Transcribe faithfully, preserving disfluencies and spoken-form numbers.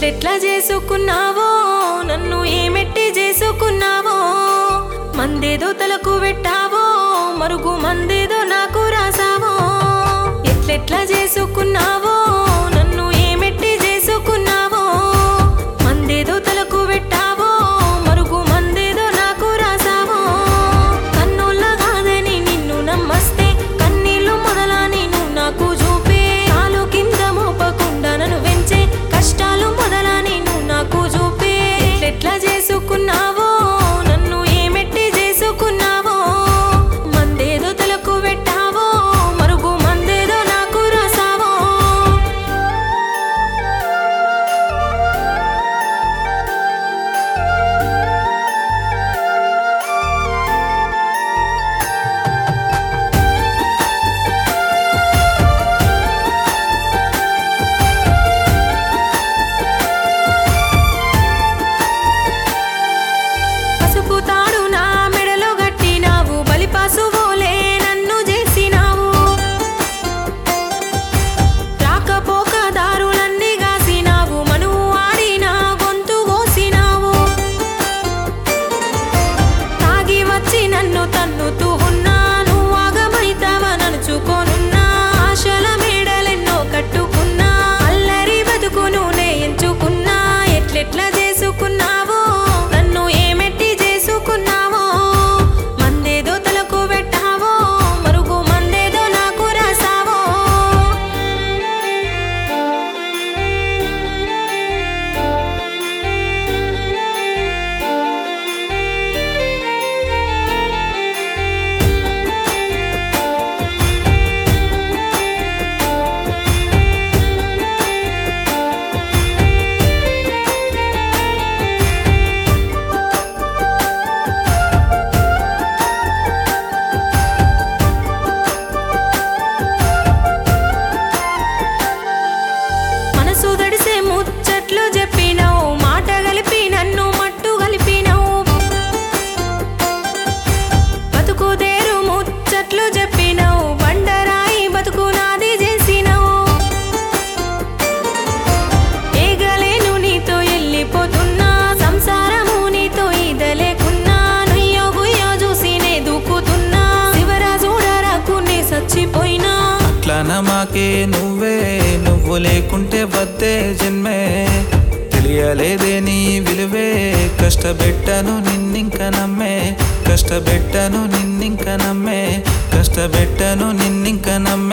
ఎట్లెట్లా చేసుకున్నావో నన్ను ఏమెట్టి చేసుకున్నావో మందేదో తలకు పెట్టావో మరుగు మందేదో నాకు రాసావో ఎట్లెట్లా చేసుకున్నావో నన్ను ఏమెట్టి చేసుకున్నావో మందేదో తలకు పెట్టావో మరుగు మందేదో నాకు రాసావో కన్నుల కాదని నిన్ను నమ్మస్తే కన్నీళ్లు మొదలని నువ్వు నాకు చూపే కాలు కింద మోపకుండా నన్ను వెంచే కష్టాలు మొదలని నువ్వు నాకు చూపే ఎట్లెట్లా చేసుకున్నావో నన్ను ఏమెట్టి చేసుకున్నావో మందేదో తలకు పెట్టావో మరుగు మందేదో నాకు రాసావో పసుపు తాడు నా మెడలో గట్టినావు బలిపశువులే నన్ను చేసినావు రాకపోక దారులన్నీ గాసినావు మనువు ఆడిన గొంతు కోసినావు తాగి వచ్చి నన్ను తన్నుతూ ఉన్నా నువ్వు ఆగమైతావా నడుచుకోనున్నా ఆశల మేడలెన్నో కట్టుకున్నా అల్లరి బతుకును నే ఎంచుకున్నా ఎట్లెట్లా చేసుకున్నావో నన్ను ఏమెట్టి చేసుకున్నావో మందేదో తలకు పెట్టావో మరుగు మందేదో నాకు రాసావో మనసు దడిసే ముచ్చట్లు చెప్పినావు మాట కలిపి నన్ను మట్టు కలిపినావు బతుకుదేరు ముచ్చట్లు చెప్పినావు బండరాయి బతుకు నాది చేసినావు ఏగలేను నీతో వెళ్ళిపోతున్నా సంసారము నీతో ఈదలేకున్నా నయ్యో గుయ్యో చూసి నే దూకుతున్నా శివరా చూడరాకు నే చచ్చిపోయినా అట్లన మాకే నువ్వే నువ్వు లేకుంటే వద్దే జన్మే తెలియలేదే నీ విలువే కష్టపెట్టను నిన్నింక నమ్మే కష్టపెట్టను నిన్నింక నమ్మే కష్టపెట్టను నిన్నింక నమ్మే